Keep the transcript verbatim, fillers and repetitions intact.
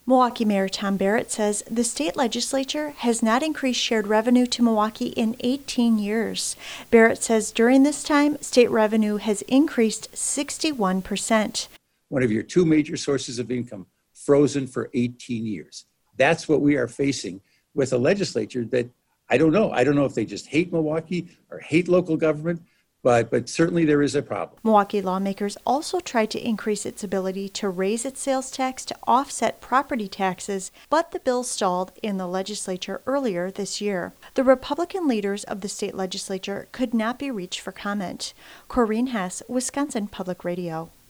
Milwaukee Mayor Tom Barrett says the state legislature has not increased shared revenue to Milwaukee in eighteen years. Barrett says during this time, state revenue has increased sixty-one percent. One of your two major sources of income frozen for eighteen years. That's what we are facing with a legislature that I don't know. I don't know if they just hate Milwaukee or hate local government. But, but certainly there is a problem. Milwaukee lawmakers also tried to increase its ability to raise its sales tax to offset property taxes, but the bill stalled in the legislature earlier this year. The Republican leaders of the state legislature could not be reached for comment. Corrine Hess, Wisconsin Public Radio.